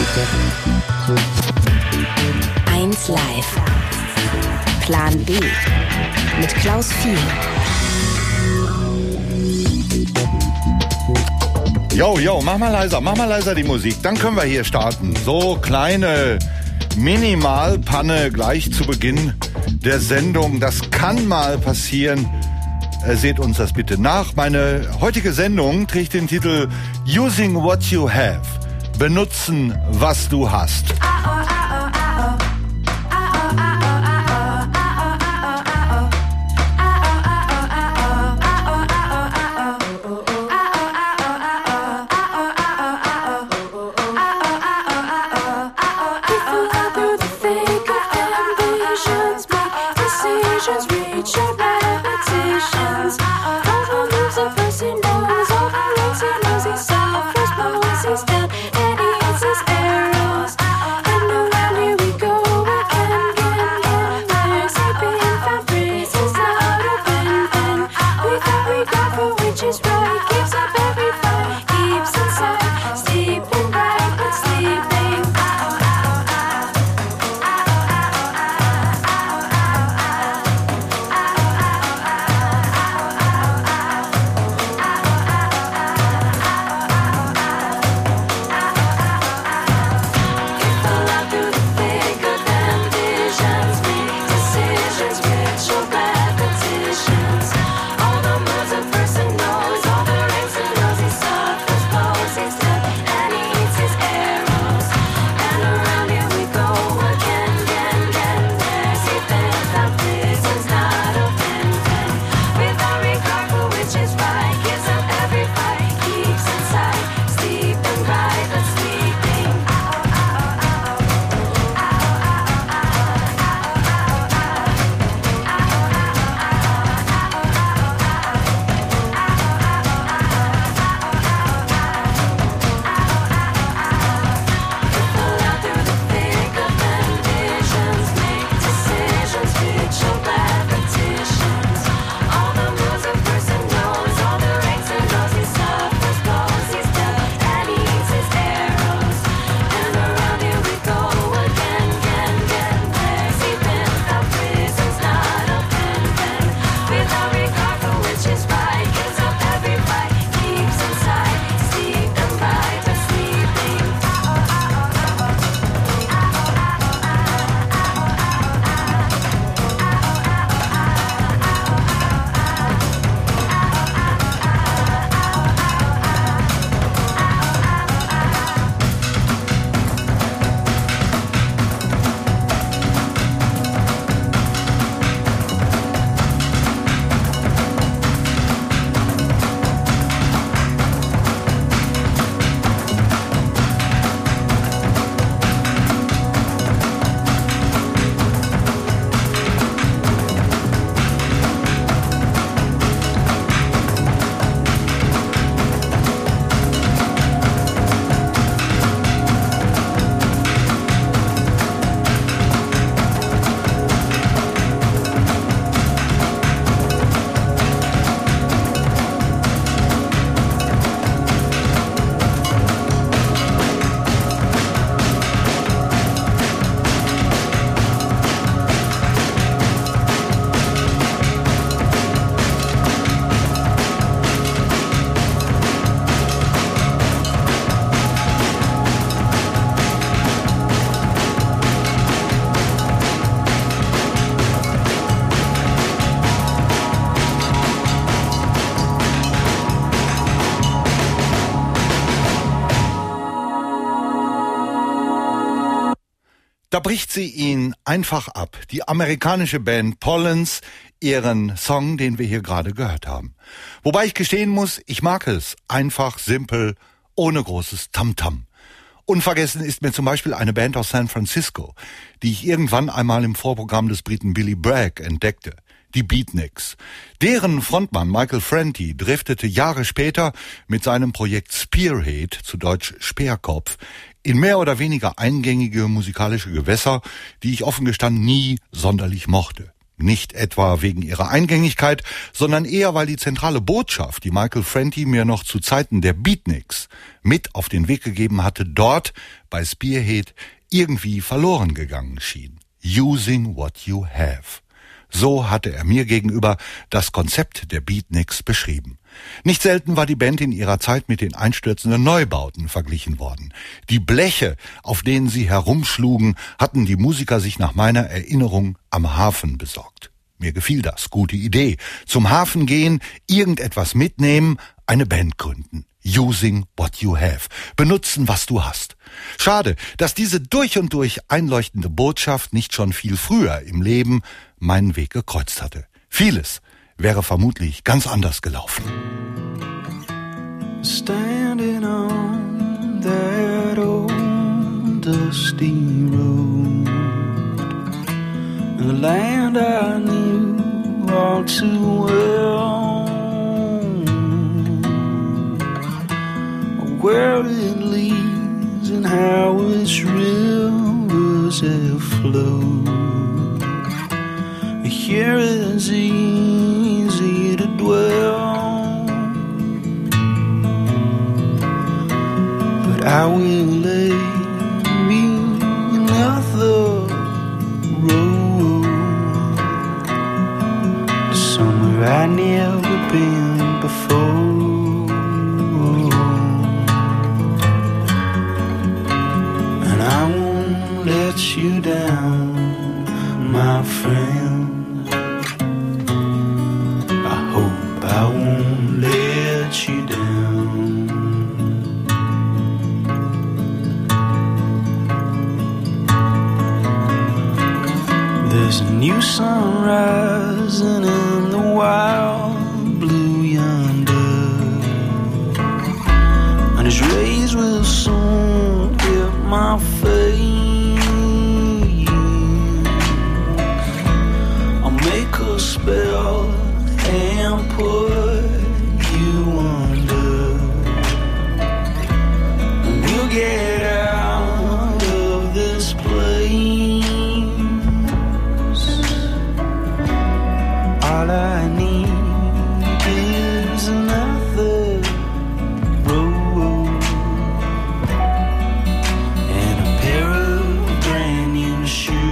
1 Live. Plan B. Mit Klaus Viel. Jo, mach mal leiser die Musik, dann können wir hier starten. So, kleine Minimalpanne gleich zu Beginn der Sendung. Das kann mal passieren. Seht uns das bitte nach. Meine heutige Sendung trägt den Titel Using What You Have. Benutzen, was du hast. Da bricht sie ihn einfach ab. Die amerikanische Band Pollens, ihren Song, den wir hier gerade gehört haben. Wobei ich gestehen muss, ich mag es. Einfach, simpel, ohne großes Tamtam. Unvergessen ist mir zum Beispiel eine Band aus San Francisco, die ich irgendwann einmal im Vorprogramm des Briten Billy Bragg entdeckte. Die Beatniks. Deren Frontmann Michael Franti driftete Jahre später mit seinem Projekt Spearhead, zu Deutsch Speerkopf, in mehr oder weniger eingängige musikalische Gewässer, die ich offen gestanden nie sonderlich mochte. Nicht etwa wegen ihrer Eingängigkeit, sondern eher, weil die zentrale Botschaft, die Michael Franti mir noch zu Zeiten der Beatniks mit auf den Weg gegeben hatte, dort bei Spearhead irgendwie verloren gegangen schien. Using what you have. So hatte er mir gegenüber das Konzept der Beatniks beschrieben. Nicht selten war die Band in ihrer Zeit mit den einstürzenden Neubauten verglichen worden. Die Bleche, auf denen sie herumschlugen, hatten die Musiker sich nach meiner Erinnerung am Hafen besorgt. Mir gefiel das, gute Idee. Zum Hafen gehen, irgendetwas mitnehmen, eine Band gründen. Using what you have. Benutzen, was du hast. Schade, dass diese durch und durch einleuchtende Botschaft nicht schon viel früher im Leben meinen Weg gekreuzt hatte. Vieles wäre vermutlich ganz anders gelaufen. Standing on that old dusty road, in the land I knew all too well, where it leads and how its rivers have flowed. Here is easy to dwell, but I will lay me another road to somewhere I never been before, and I won't let you down, my friend. I won't let you down. There's a new sun rising in the wild blue yonder, and his rays will soon hit my face. I'll make a spell and put you under, and we'll get out of this place. All I need is another road and a pair of brand new shoes.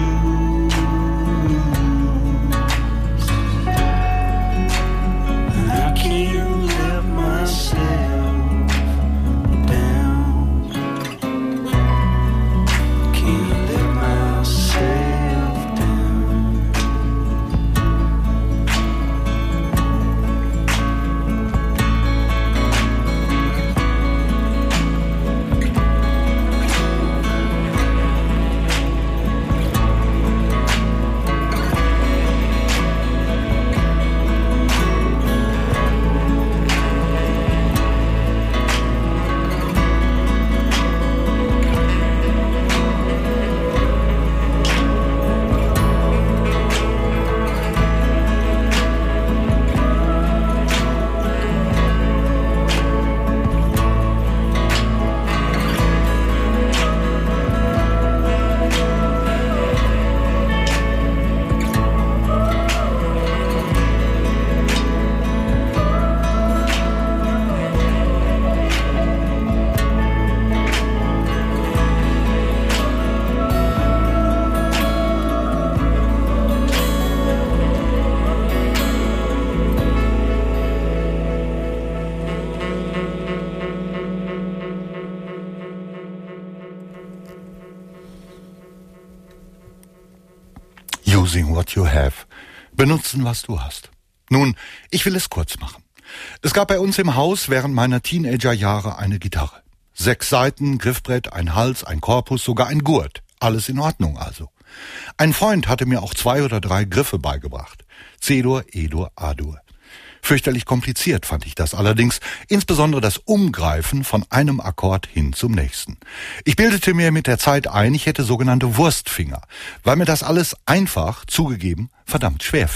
Using what you have. Benutzen, was du hast. Nun, ich will es kurz machen. Es gab bei uns im Haus während meiner Teenagerjahre eine Gitarre. 6 Saiten, Griffbrett, ein Hals, ein Korpus, sogar ein Gurt. Alles in Ordnung also. Ein Freund hatte mir auch 2 oder 3 Griffe beigebracht. C-Dur, E-Dur, A-Dur. Fürchterlich kompliziert fand ich das allerdings, insbesondere das Umgreifen von einem Akkord hin zum nächsten. Ich bildete mir mit der Zeit ein, ich hätte sogenannte Wurstfinger, weil mir das alles einfach, zugegeben, verdammt schwer fiel.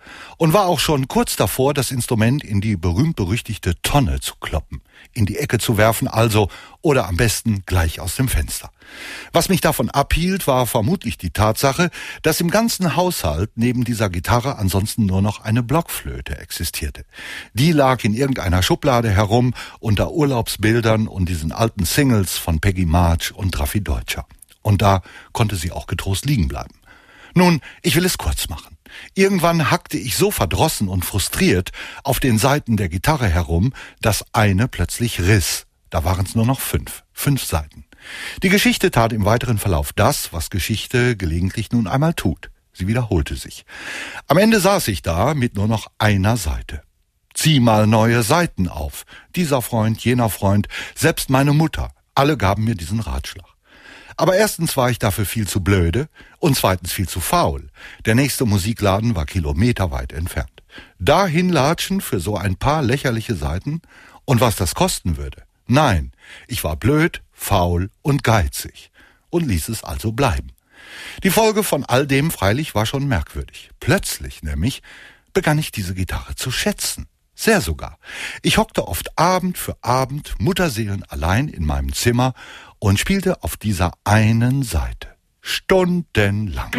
und war auch schon kurz davor, das Instrument in die berühmt-berüchtigte Tonne zu kloppen, in die Ecke zu werfen also, oder am besten gleich aus dem Fenster. Was mich davon abhielt, war vermutlich die Tatsache, dass im ganzen Haushalt neben dieser Gitarre ansonsten nur noch eine Blockflöte existierte. Die lag in irgendeiner Schublade herum unter Urlaubsbildern und diesen alten Singles von Peggy March und Raffi Deutscher. Und da konnte sie auch getrost liegen bleiben. Nun, ich will es kurz machen. Irgendwann hackte ich so verdrossen und frustriert auf den Saiten der Gitarre herum, dass eine plötzlich riss. Da waren es nur noch 5 Saiten. Die Geschichte tat im weiteren Verlauf das, was Geschichte gelegentlich nun einmal tut. Sie wiederholte sich. Am Ende saß ich da mit nur noch einer Seite. Zieh mal neue Seiten auf. Dieser Freund, jener Freund, selbst meine Mutter. Alle gaben mir diesen Ratschlag. Aber erstens war ich dafür viel zu blöde und zweitens viel zu faul. Der nächste Musikladen war kilometerweit entfernt. Dahin latschen für so ein paar lächerliche Seiten und was das kosten würde. Nein, ich war blöd, faul und geizig und ließ es also bleiben. Die Folge von all dem freilich war schon merkwürdig. Plötzlich nämlich begann ich diese Gitarre zu schätzen. Sehr sogar. Ich hockte oft Abend für Abend Mutterseelen allein in meinem Zimmer und spielte auf dieser einen Seite. Stundenlang.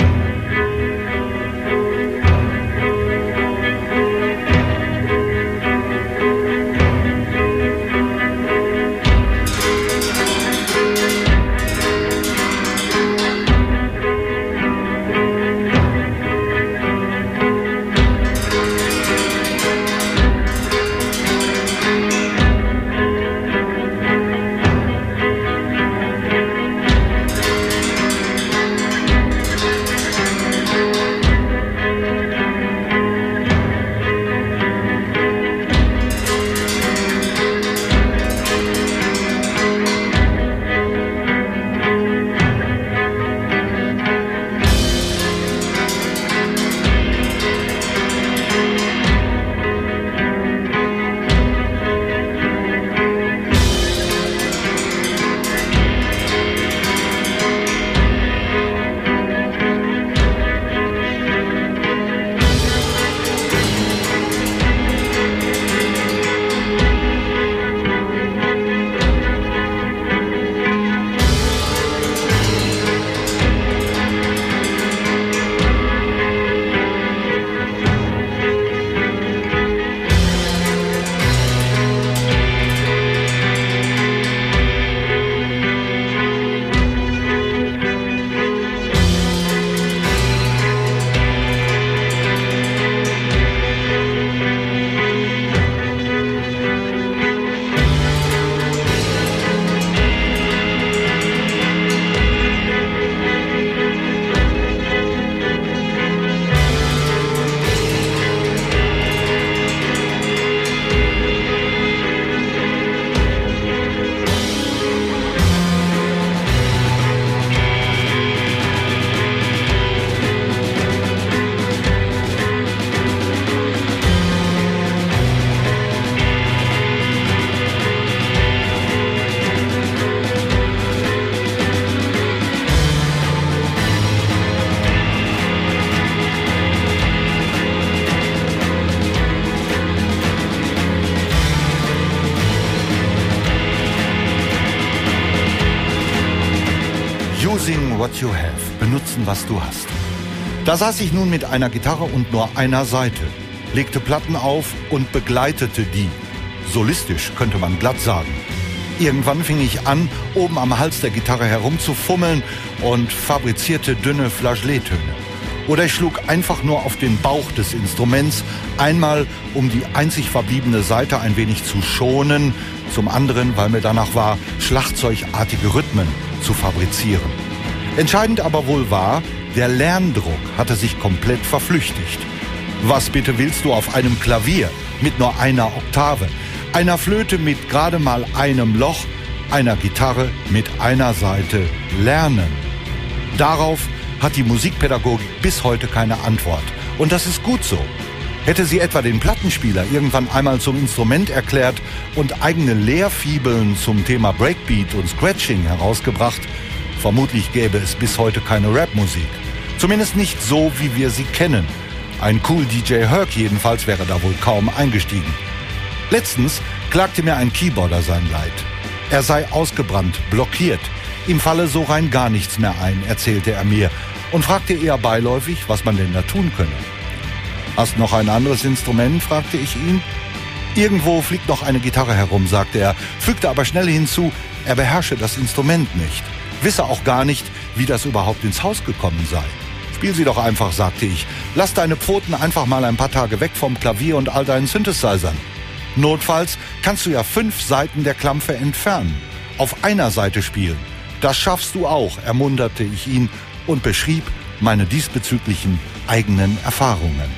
Using what you have, benutzen, was du hast. Da saß ich nun mit einer Gitarre und nur einer Seite, legte Platten auf und begleitete die. Solistisch könnte man glatt sagen. Irgendwann fing ich an, oben am Hals der Gitarre herumzufummeln und fabrizierte dünne Flageolettöne. Oder ich schlug einfach nur auf den Bauch des Instruments, einmal um die einzig verbliebene Saite ein wenig zu schonen, zum anderen, weil mir danach war, schlagzeugartige Rhythmen zu fabrizieren. Entscheidend aber wohl war, der Lerndruck hatte sich komplett verflüchtigt. Was bitte willst du auf einem Klavier mit nur einer Oktave, einer Flöte mit gerade mal einem Loch, einer Gitarre mit einer Saite lernen? Darauf hat die Musikpädagogik bis heute keine Antwort. Und das ist gut so. Hätte sie etwa den Plattenspieler irgendwann einmal zum Instrument erklärt und eigene Lehrfibeln zum Thema Breakbeat und Scratching herausgebracht, vermutlich gäbe es bis heute keine Rapmusik. Zumindest nicht so, wie wir sie kennen. Ein cool DJ Herc jedenfalls wäre da wohl kaum eingestiegen. Letztens klagte mir ein Keyboarder sein Leid. Er sei ausgebrannt, blockiert. Ihm falle so rein gar nichts mehr ein, erzählte er mir und fragte eher beiläufig, was man denn da tun könne. Hast noch ein anderes Instrument, fragte ich ihn. Irgendwo fliegt noch eine Gitarre herum, sagte er, fügte aber schnell hinzu, er beherrsche das Instrument nicht, wisse auch gar nicht, wie das überhaupt ins Haus gekommen sei. Spiel sie doch einfach, sagte ich. Lass deine Pfoten einfach mal ein paar Tage weg vom Klavier und all deinen Synthesizern. Notfalls kannst du ja 5 Seiten der Klampfe entfernen. Auf einer Seite spielen. Das schaffst du auch, ermunterte ich ihn und beschrieb meine diesbezüglichen eigenen Erfahrungen.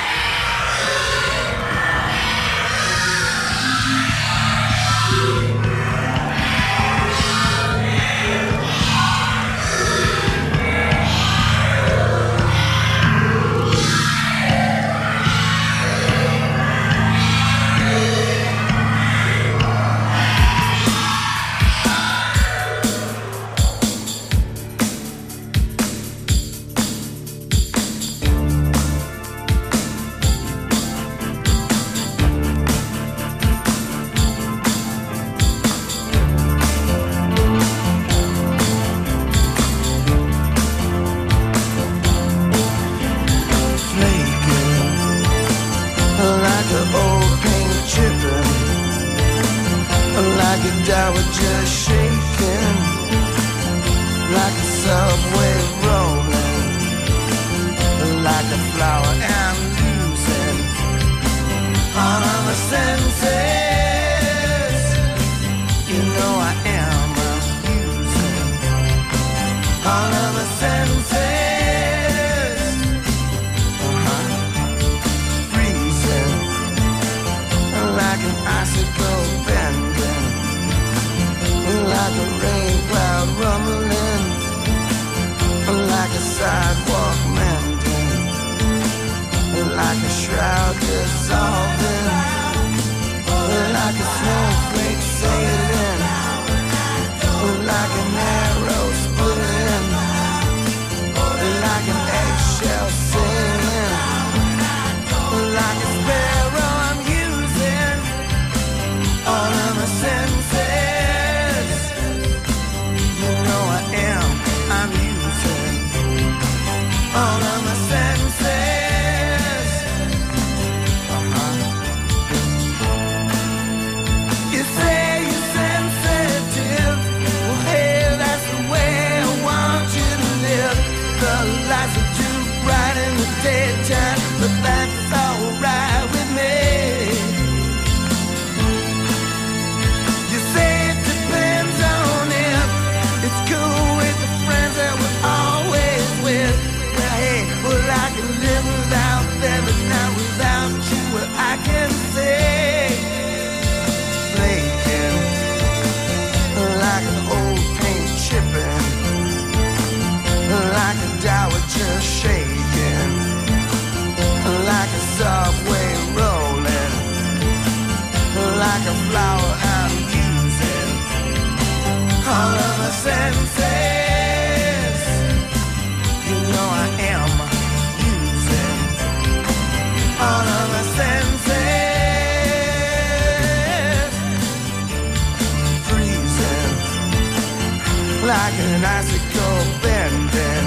Like an icicle bending,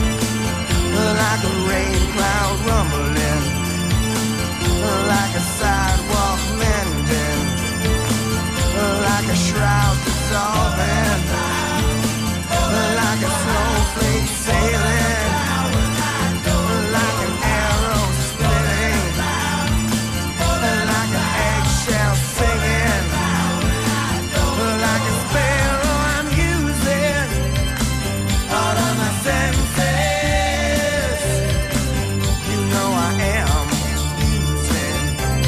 like a rain cloud rumbling, like a sidewalk mending, like a shroud dissolving, like a snowflake sailing, like an arrow splitting, like an eggshell singing, like a sparrow I'm using all of my senses. You know I am using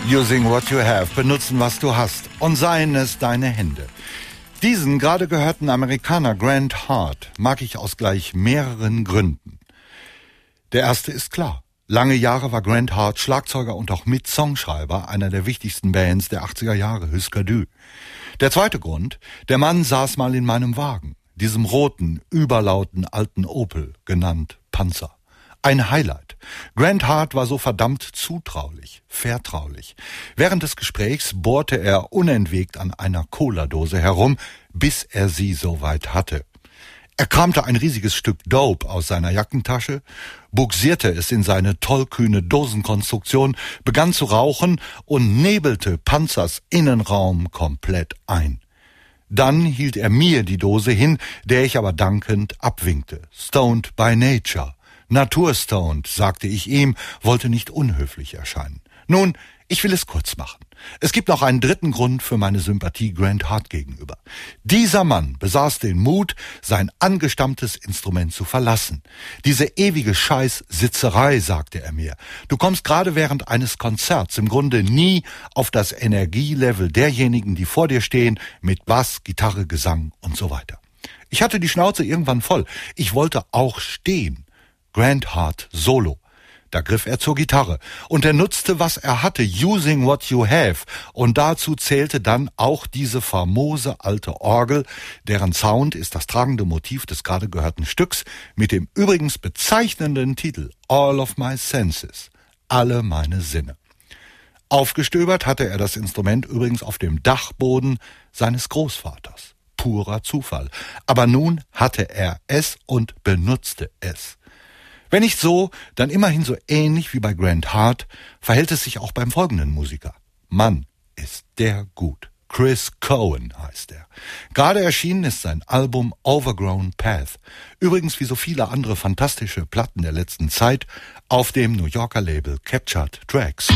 Using what you have, benutzen, was du hast. Und seien es deine Hände. Diesen gerade gehörten Amerikaner Grant Hart mag ich aus gleich mehreren Gründen. Der erste ist klar. Lange Jahre war Grant Hart Schlagzeuger und auch Mit-Songschreiber einer der wichtigsten Bands der 80er Jahre, Husker Du. Der zweite Grund, der Mann saß mal in meinem Wagen, diesem roten, überlauten alten Opel, genannt Panzer. Ein Highlight. Grant Hart war so verdammt zutraulich, vertraulich. Während des Gesprächs bohrte er unentwegt an einer Cola-Dose herum, bis er sie soweit hatte. Er kramte ein riesiges Stück Dope aus seiner Jackentasche, buxierte es in seine tollkühne Dosenkonstruktion, begann zu rauchen und nebelte Panzers Innenraum komplett ein. Dann hielt er mir die Dose hin, der ich aber dankend abwinkte. Stoned by nature. Naturstoned, sagte ich ihm, wollte nicht unhöflich erscheinen. Nun, ich will es kurz machen. Es gibt noch einen dritten Grund für meine Sympathie Grant Hart gegenüber. Dieser Mann besaß den Mut, sein angestammtes Instrument zu verlassen. Diese ewige Scheißsitzerei, sagte er mir. Du kommst gerade während eines Konzerts im Grunde nie auf das Energielevel derjenigen, die vor dir stehen, mit Bass, Gitarre, Gesang und so weiter. Ich hatte die Schnauze irgendwann voll. Ich wollte auch stehen. Grant Hart Solo. Da griff er zur Gitarre und er nutzte, was er hatte, using what you have. Und dazu zählte dann auch diese famose alte Orgel, deren Sound ist das tragende Motiv des gerade gehörten Stücks mit dem übrigens bezeichnenden Titel All of My Senses, alle meine Sinne. Aufgestöbert hatte er das Instrument übrigens auf dem Dachboden seines Großvaters. Purer Zufall. Aber nun hatte er es und benutzte es. Wenn nicht so, dann immerhin so ähnlich wie bei Grant Hart verhält es sich auch beim folgenden Musiker. Mann, ist der gut. Chris Cohen heißt er. Gerade erschienen ist sein Album Overgrown Path. Übrigens wie so viele andere fantastische Platten der letzten Zeit auf dem New Yorker Label Captured Tracks.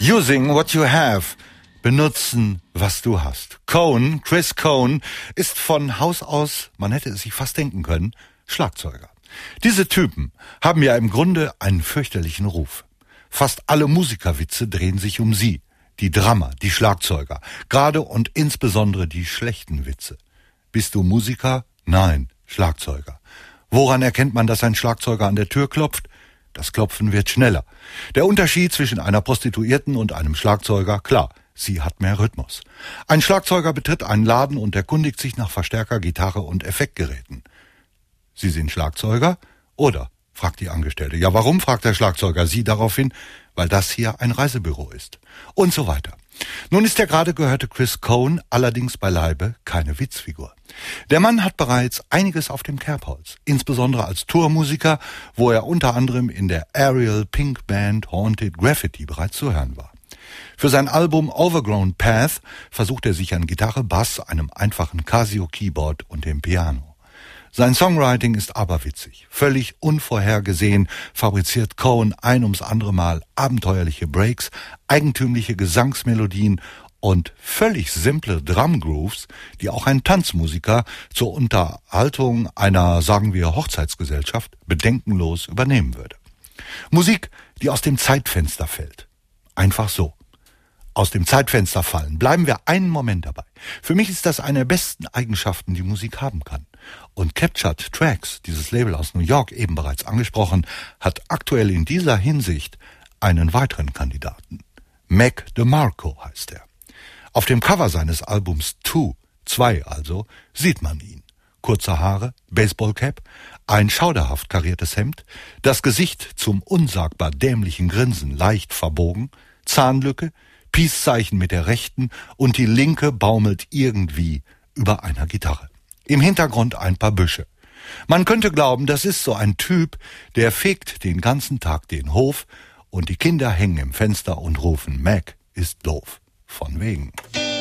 Using what you have. Benutzen, was du hast. Chris Cohn, ist von Haus aus, man hätte es sich fast denken können, Schlagzeuger. Diese Typen haben ja im Grunde einen fürchterlichen Ruf. Fast alle Musikerwitze drehen sich um sie. Die Drummer, die Schlagzeuger. Gerade und insbesondere die schlechten Witze. Bist du Musiker? Nein, Schlagzeuger. Woran erkennt man, dass ein Schlagzeuger an der Tür klopft? Das Klopfen wird schneller. Der Unterschied zwischen einer Prostituierten und einem Schlagzeuger, klar, sie hat mehr Rhythmus. Ein Schlagzeuger betritt einen Laden und erkundigt sich nach Verstärker, Gitarre und Effektgeräten. Sie sind Schlagzeuger? Oder? Fragt die Angestellte. Ja, warum? Fragt der Schlagzeuger sie daraufhin, weil das hier ein Reisebüro ist. Und so weiter. Nun ist der gerade gehörte Chris Cohn allerdings beileibe keine Witzfigur. Der Mann hat bereits einiges auf dem Kerbholz, insbesondere als Tourmusiker, wo er unter anderem in der Ariel Pink Band Haunted Graffiti bereits zu hören war. Für sein Album Overgrown Path versucht er sich an Gitarre, Bass, einem einfachen Casio-Keyboard und dem Piano. Sein Songwriting ist aberwitzig. Völlig unvorhergesehen fabriziert Cohn ein ums andere Mal abenteuerliche Breaks, eigentümliche Gesangsmelodien und völlig simple Drumgrooves, die auch ein Tanzmusiker zur Unterhaltung einer, sagen wir, Hochzeitsgesellschaft bedenkenlos übernehmen würde. Musik, die aus dem Zeitfenster fällt. Einfach so. Aus dem Zeitfenster fallen. Bleiben wir einen Moment dabei. Für mich ist das eine der besten Eigenschaften, die Musik haben kann. Und Captured Tracks, dieses Label aus New York, eben bereits angesprochen, hat aktuell in dieser Hinsicht einen weiteren Kandidaten. Mac DeMarco heißt er. Auf dem Cover seines Albums 2 also, sieht man ihn. Kurze Haare, Baseballcap, ein schauderhaft kariertes Hemd, das Gesicht zum unsagbar dämlichen Grinsen leicht verbogen, Zahnlücke, Peace-Zeichen mit der rechten und die linke baumelt irgendwie über einer Gitarre. Im Hintergrund ein paar Büsche. Man könnte glauben, das ist so ein Typ, der fegt den ganzen Tag den Hof und die Kinder hängen im Fenster und rufen, Mac ist doof. Von wegen.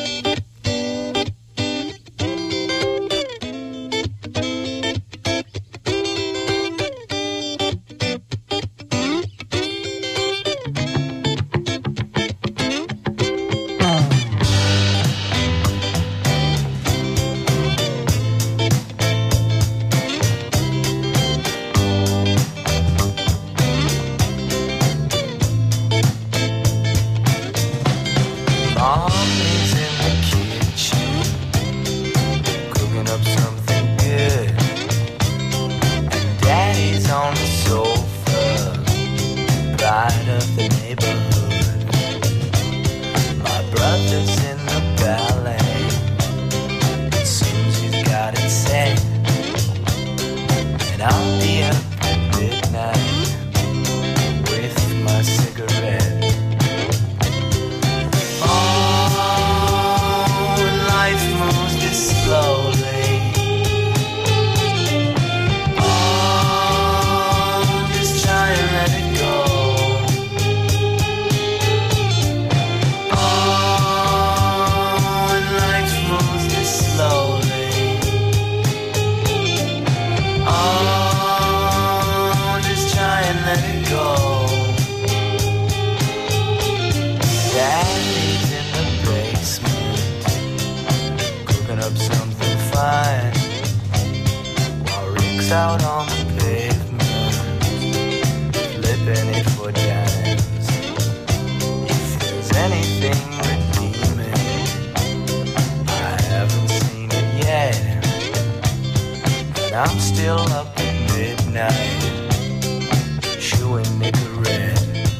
Out on the pavement, flipping it for dimes. If there's anything redeeming, I haven't seen it yet. And I'm still up at midnight, chewing Nicorette.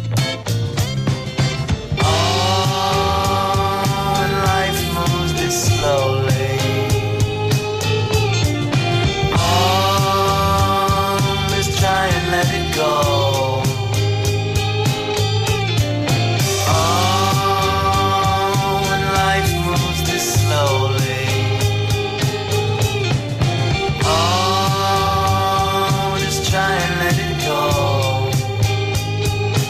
Oh, life moves this slowly. Let it go. Oh, when life moves this slowly. Oh, just try and let it go.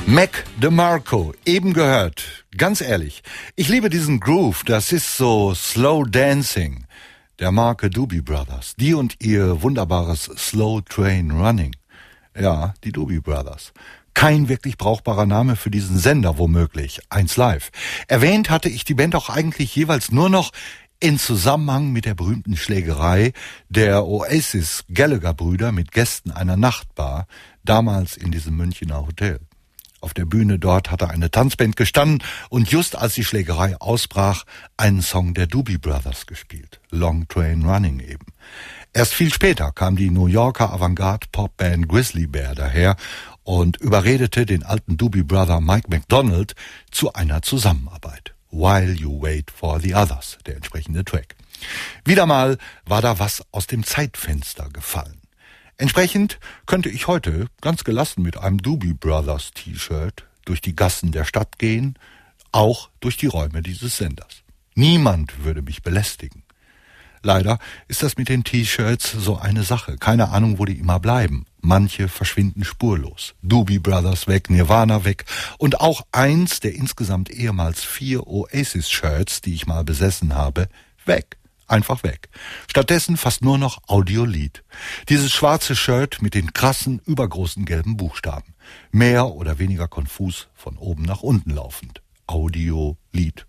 Mac DeMarco, eben gehört. Ganz ehrlich, ich liebe diesen Groove, das ist so Slow Dancing. Der Marke Doobie Brothers, die und ihr wunderbares Slow Train Running. Ja, die Doobie Brothers. Kein wirklich brauchbarer Name für diesen Sender womöglich, 1 Live. Erwähnt hatte ich die Band auch eigentlich jeweils nur noch in Zusammenhang mit der berühmten Schlägerei der Oasis-Gallagher-Brüder mit Gästen einer Nachtbar, damals in diesem Münchner Hotel. Auf der Bühne dort hatte eine Tanzband gestanden und just als die Schlägerei ausbrach, einen Song der Doobie Brothers gespielt. Long Train Running eben. Erst viel später kam die New Yorker Avantgarde-Popband Grizzly Bear daher und überredete den alten Doobie Brother Mike McDonald zu einer Zusammenarbeit. While You Wait for the Others, der entsprechende Track. Wieder mal war da was aus dem Zeitfenster gefallen. Entsprechend könnte ich heute ganz gelassen mit einem Doobie Brothers T-Shirt durch die Gassen der Stadt gehen, auch durch die Räume dieses Senders. Niemand würde mich belästigen. Leider ist das mit den T-Shirts so eine Sache. Keine Ahnung, wo die immer bleiben. Manche verschwinden spurlos. Doobie Brothers weg, Nirvana weg und auch eins der insgesamt ehemals 4 Oasis-Shirts, die ich mal besessen habe, weg. Einfach weg. Stattdessen fast nur noch Audiolied. Dieses schwarze Shirt mit den krassen, übergroßen gelben Buchstaben. Mehr oder weniger konfus von oben nach unten laufend. Audiolied.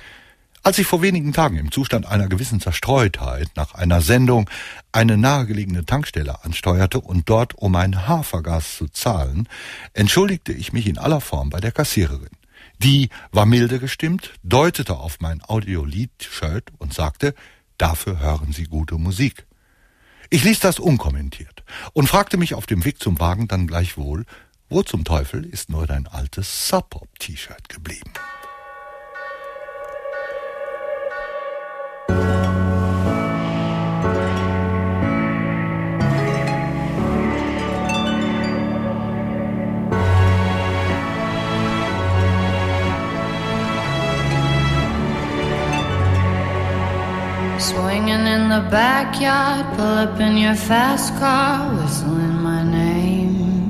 Als ich vor wenigen Tagen im Zustand einer gewissen Zerstreutheit nach einer Sendung eine nahegelegene Tankstelle ansteuerte und dort um ein Haar vergaß zu zahlen, entschuldigte ich mich in aller Form bei der Kassiererin. Die war milde gestimmt, deutete auf mein Audiolied-Shirt und sagte, dafür hören Sie gute Musik. Ich ließ das unkommentiert und fragte mich auf dem Weg zum Wagen dann gleichwohl, wo zum Teufel ist nur dein altes Sub Pop-T-Shirt geblieben? Swinging in the backyard, pull up in your fast car, whistling my name.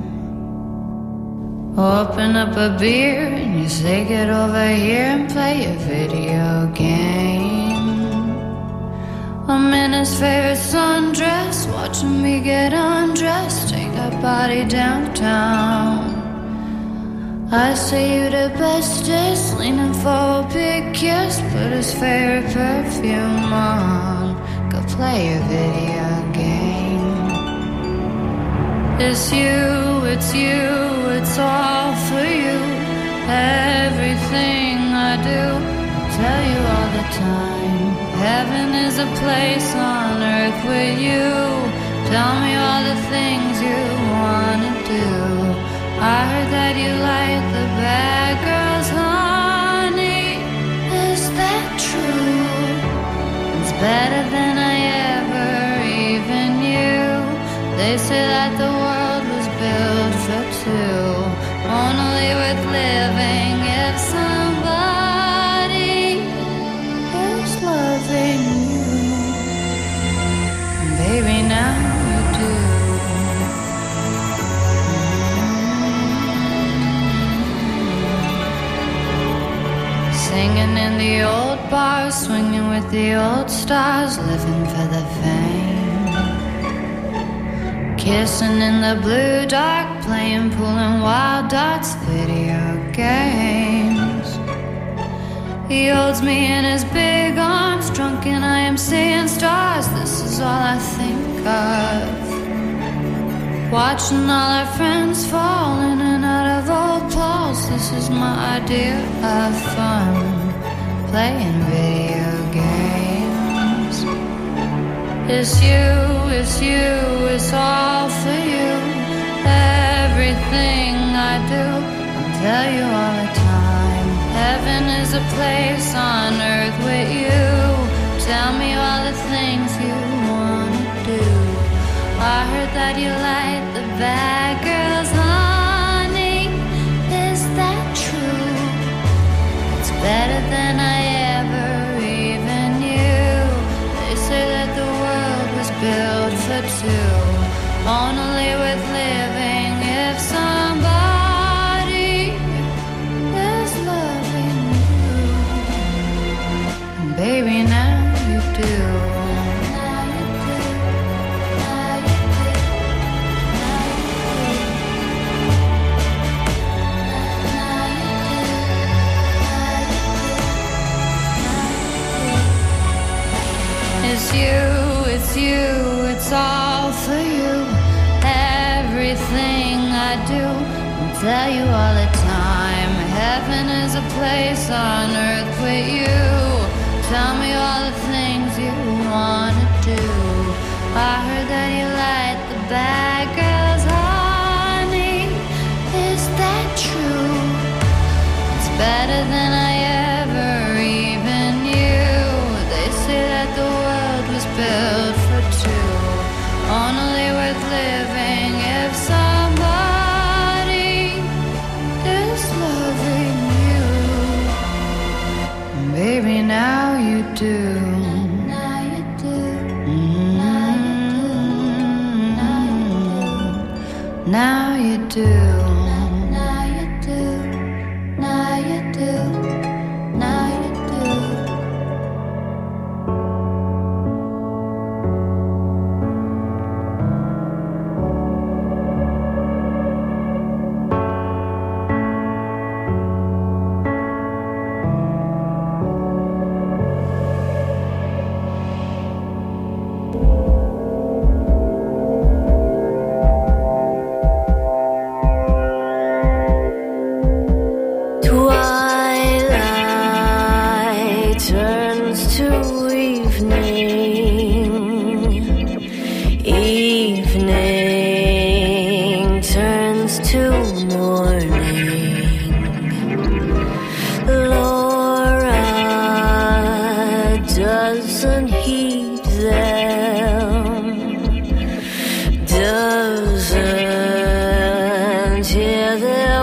Open up a beer and you say get over here and play a video game. I'm in his favorite sundress, watching me get undressed, take that body downtown. I say you the bestest, leaning for a big kiss, put his favorite perfume on, go play a video game. It's you, it's all for you. Everything I do, I tell you all the time. Heaven is a place on earth with you. Tell me all the things you wanna do. I heard that you like the bad girls, honey. Is that true? It's better than I ever even knew. They say that the world was built for two, only worth living if somebody is loving you. Baby, now you do. Singing in the old bars, swinging with the old stars, living for the fame. Kissing in the blue dark, playing pool and wild dots, video games. He holds me in his big arms, drunk and I am seeing stars. This is all I think of. Watching all our friends fall in and out of old Pauls. This is my idea of fun, playing video games. It's you, it's all for you. Everything I do, I'll tell you all the time. Heaven is a place on earth with you. Tell me all the things you wanna do. I heard that you like the bad girls, honey. Is that true? It's better than I ever even knew. They say that the world was built for two, only worth living if somebody baby, now you do. It's you, it's all for you. Everything I do, I tell you all the time. Heaven is a place on earth with you. Tell me all the things you wanna do. I heard that you like the bad girls, honey. Is that true? It's better than I ever even knew. They say that the world was built for two, only worth living if somebody is loving you. Baby, now you do. Now you do. Now you do. Now you do. Now you do. Now you do. Twilight turns to evening. Evening turns to morning. Laura doesn't heed them. Doesn't hear their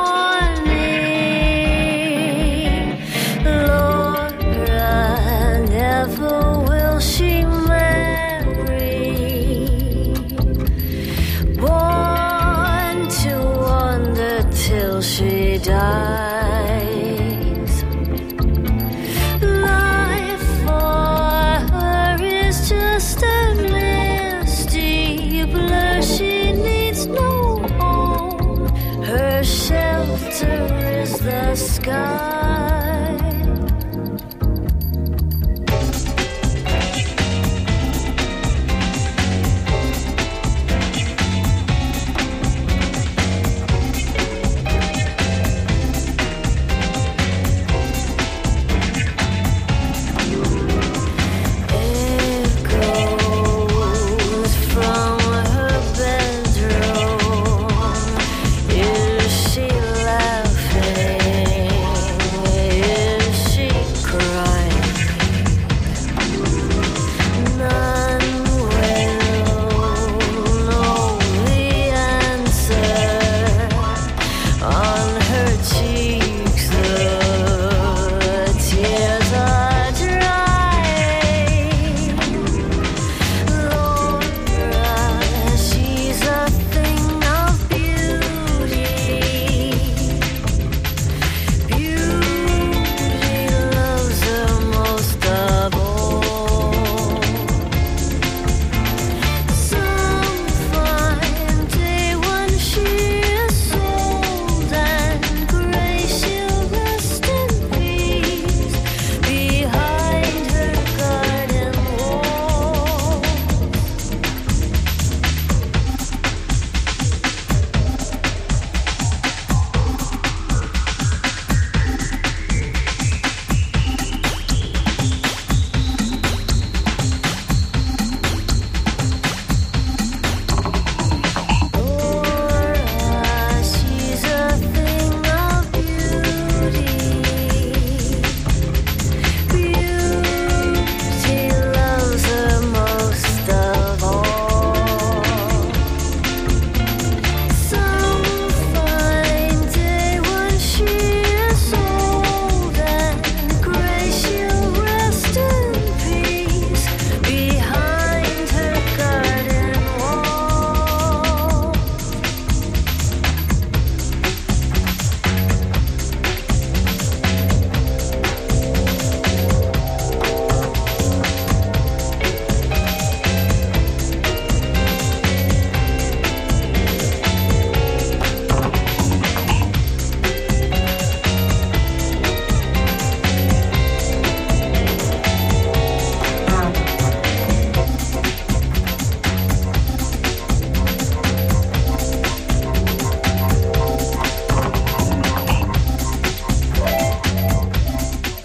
warning. Laura, never will she marry. Born to wander till she dies. Life for her is just a misty blur. She needs no home. Her shelter is the sky. Echoes from her bedroom. Is she laughing?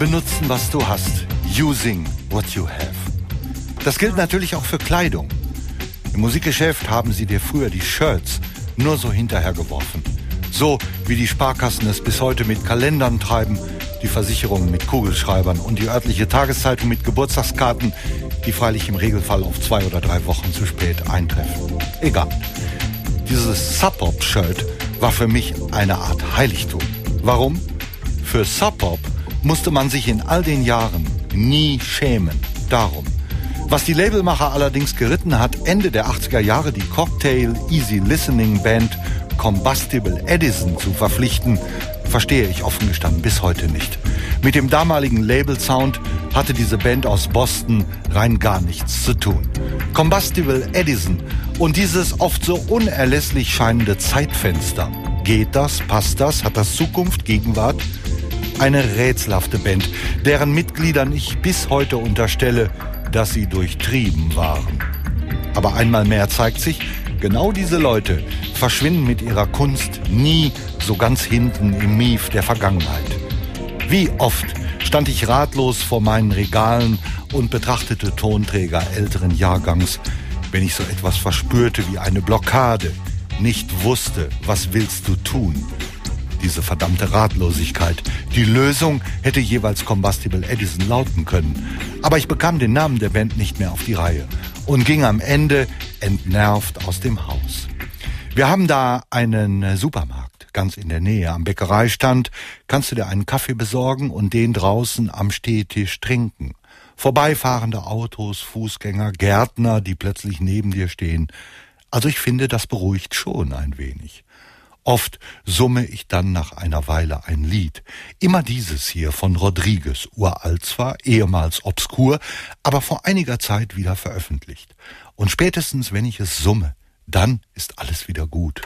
Benutzen, was du hast. Using what you have. Das gilt natürlich auch für Kleidung. Im Musikgeschäft haben sie dir früher die Shirts nur so hinterhergeworfen. So wie die Sparkassen es bis heute mit Kalendern treiben, die Versicherungen mit Kugelschreibern und die örtliche Tageszeitung mit Geburtstagskarten, die freilich im Regelfall auf 2 oder 3 Wochen zu spät eintreffen. Egal. Dieses Sub-Pop-Shirt war für mich eine Art Heiligtum. Warum? Für Sub-Pop musste man sich in all den Jahren nie schämen. Darum. Was die Labelmacher allerdings geritten hat, Ende der 80er Jahre die Cocktail Easy Listening Band Combustible Edison zu verpflichten, verstehe ich offen gestanden bis heute nicht. Mit dem damaligen Label-Sound hatte diese Band aus Boston rein gar nichts zu tun. Combustible Edison und dieses oft so unerlässlich scheinende Zeitfenster. Geht das? Passt das? Hat das Zukunft? Gegenwart? Eine rätselhafte Band, deren Mitgliedern ich bis heute unterstelle, dass sie durchtrieben waren. Aber einmal mehr zeigt sich, genau diese Leute verschwinden mit ihrer Kunst nie so ganz hinten im Mief der Vergangenheit. Wie oft stand ich ratlos vor meinen Regalen und betrachtete Tonträger älteren Jahrgangs, wenn ich so etwas verspürte wie eine Blockade, nicht wusste, was willst du tun? Diese verdammte Ratlosigkeit. Die Lösung hätte jeweils Combustible Edison lauten können. Aber ich bekam den Namen der Band nicht mehr auf die Reihe und ging am Ende entnervt aus dem Haus. Wir haben da einen Supermarkt, ganz in der Nähe. Am Bäckereistand kannst du dir einen Kaffee besorgen und den draußen am Stehtisch trinken. Vorbeifahrende Autos, Fußgänger, Gärtner, die plötzlich neben dir stehen. Also ich finde, das beruhigt schon ein wenig. Oft summe ich dann nach einer Weile ein Lied. Immer dieses hier von Rodriguez, uralt zwar, ehemals obskur, aber vor einiger Zeit wieder veröffentlicht. Und spätestens, wenn ich es summe, dann ist alles wieder gut.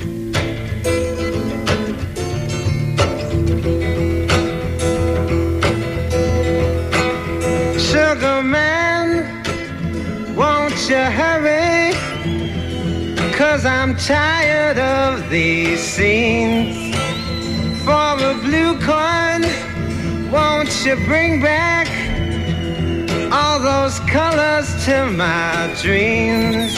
Sugar man, won't you hurry? 'Cause I'm tired of these scenes. For a blue coin, won't you bring back all those colors to my dreams?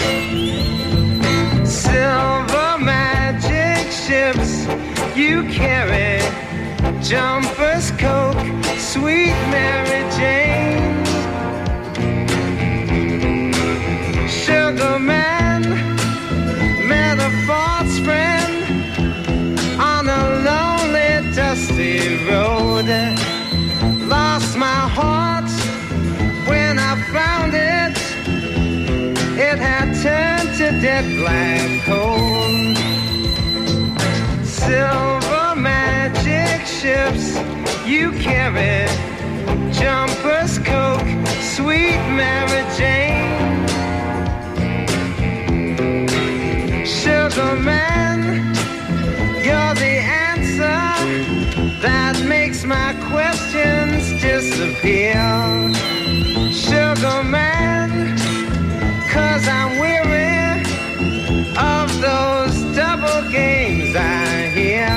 Silver magic ships you carry, jumpers, Coke, sweet Mary Jane. Sugar man met a false friend on a lonely, dusty road. Lost my heart when I found it. It had turned to dead black coal. Silver magic ships you carry, jumpers, Coke, sweet Mary Jane. Sugar man, you're the answer that makes my questions disappear. Sugar man, 'cause I'm weary of those double games I hear.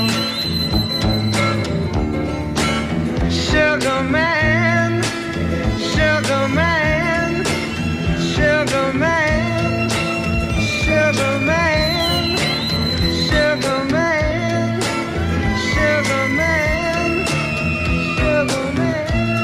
Sugar man, sugar man, sugar man, sugar man, sugar man, sugar man, sugar man.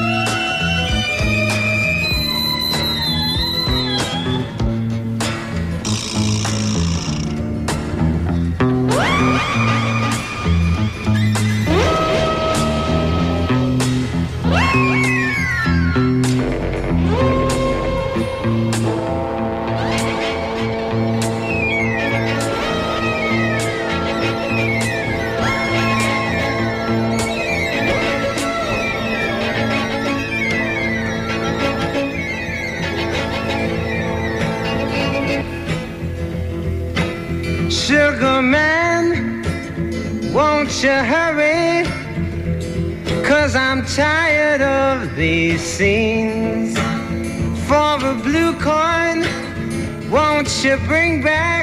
Sugar man, won't you hurry? 'Cause I'm tired of these scenes. For a blue coin, won't you bring back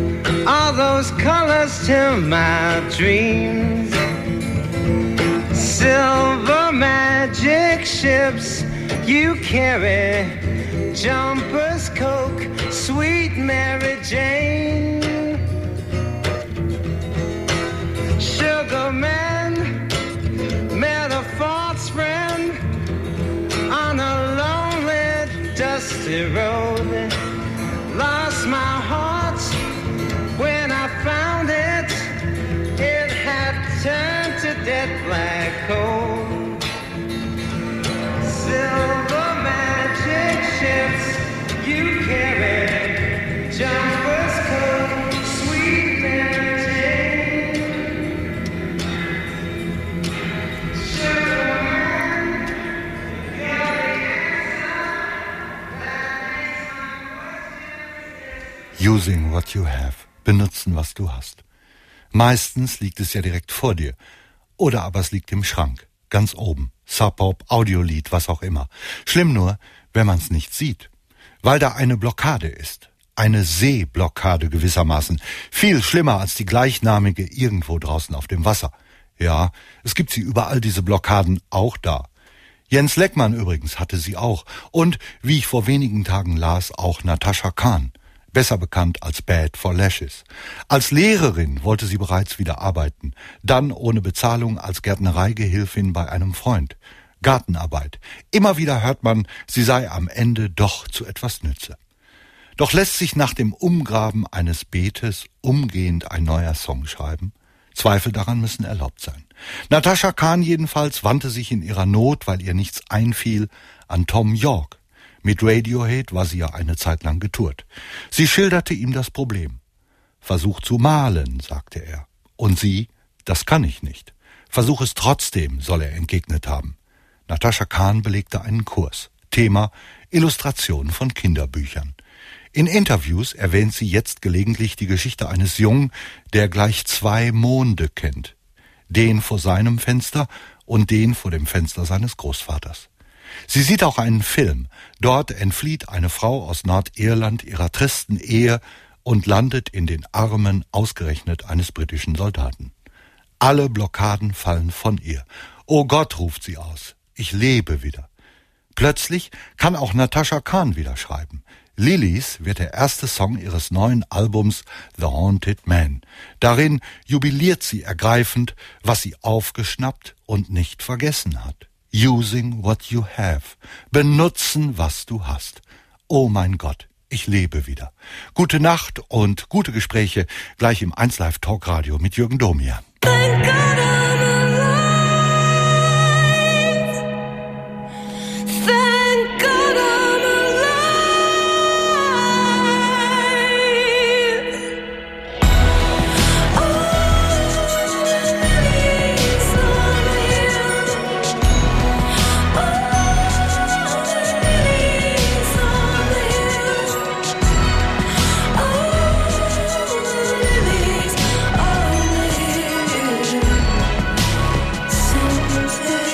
all those colors to my dreams? silver magic ships you carry, Jumpers, Coke, sweet Mary Jane. Sugar man met a false friend on a lonely, dusty road. Lost my heart when I found it. It had turned to dead black coal. Silver magic ships you carry, Jumpers, Coke, sweet Mary Jane. Sugar man, Using what you have. Benutzen, was du hast. Meistens liegt es ja direkt vor dir. Oder aber es liegt im Schrank. Ganz oben. Sub-Pop, Audiolied, was auch immer. Schlimm nur, wenn man es nicht sieht. Weil da eine Blockade ist. Eine Seeblockade gewissermaßen. Viel schlimmer als die gleichnamige irgendwo draußen auf dem Wasser. Ja, es gibt sie überall, diese Blockaden, auch da. Jens Leckmann übrigens hatte sie auch. Und, wie ich vor wenigen Tagen las, auch Natascha Khan. Besser bekannt als Bad for Lashes. Als Lehrerin wollte sie bereits wieder arbeiten, dann ohne Bezahlung als Gärtnereigehilfin bei einem Freund. Gartenarbeit. Immer wieder hört man, sie sei am Ende doch zu etwas Nütze. Doch lässt sich nach dem Umgraben eines Beetes umgehend ein neuer Song schreiben? Zweifel daran müssen erlaubt sein. Natascha Khan jedenfalls wandte sich in ihrer Not, weil ihr nichts einfiel, an Tom York. Mit Radiohead war sie ja eine Zeit lang getourt. Sie schilderte ihm das Problem. Versuch zu malen, sagte er. Und sie, das kann ich nicht. Versuch es trotzdem, soll er entgegnet haben. Natascha Khan belegte einen Kurs. Thema Illustration von Kinderbüchern. In Interviews erwähnt sie jetzt gelegentlich die Geschichte eines Jungen, der gleich 2 Monde kennt. Den vor seinem Fenster und den vor dem Fenster seines Großvaters. Sie sieht auch einen Film. Dort entflieht eine Frau aus Nordirland ihrer tristen Ehe und landet in den Armen ausgerechnet eines britischen Soldaten. Alle Blockaden fallen von ihr. Oh Gott, ruft sie aus, ich lebe wieder. Plötzlich kann auch Natascha Khan wieder schreiben. Lilies wird der erste Song ihres neuen Albums The Haunted Man. Darin jubiliert sie ergreifend, was sie aufgeschnappt und nicht vergessen hat. Using what you have. Benutzen, was du hast. Oh mein Gott, ich lebe wieder. Gute Nacht und gute Gespräche gleich im 1Live Talkradio mit Jürgen Domian. Thank God I'm alive. Thank God I'm alive. Oh, lilies on the hill. Oh, lilies on the hill. Oh, lilies on the hill. Something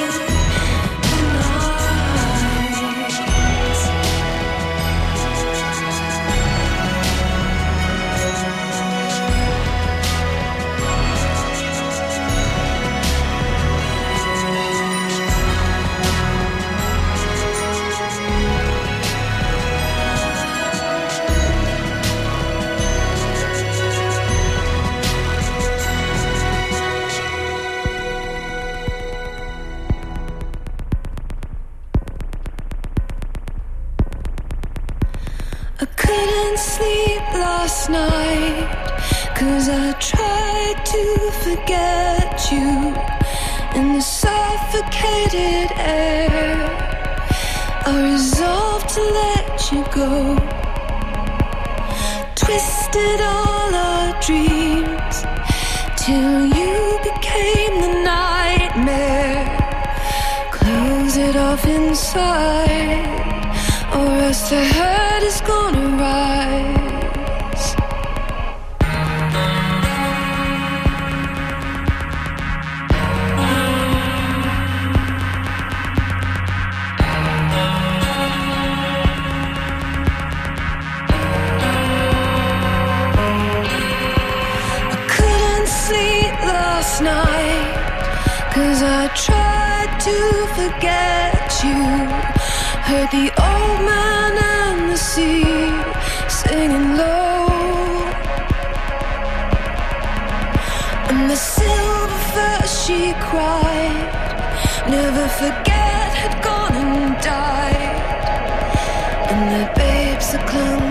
I couldn't sleep last night, 'cause I tried to forget you in the suffocated air. I resolved to let you go, twisted all our dreams till you became the nightmare. Close it off inside, or else the hurt is gonna rise. I couldn't sleep last night, 'Cause I tried to forget you. Heard the old man and the sea singing low, and the silver first she cried, never forget, had gone and died. And the babes that clung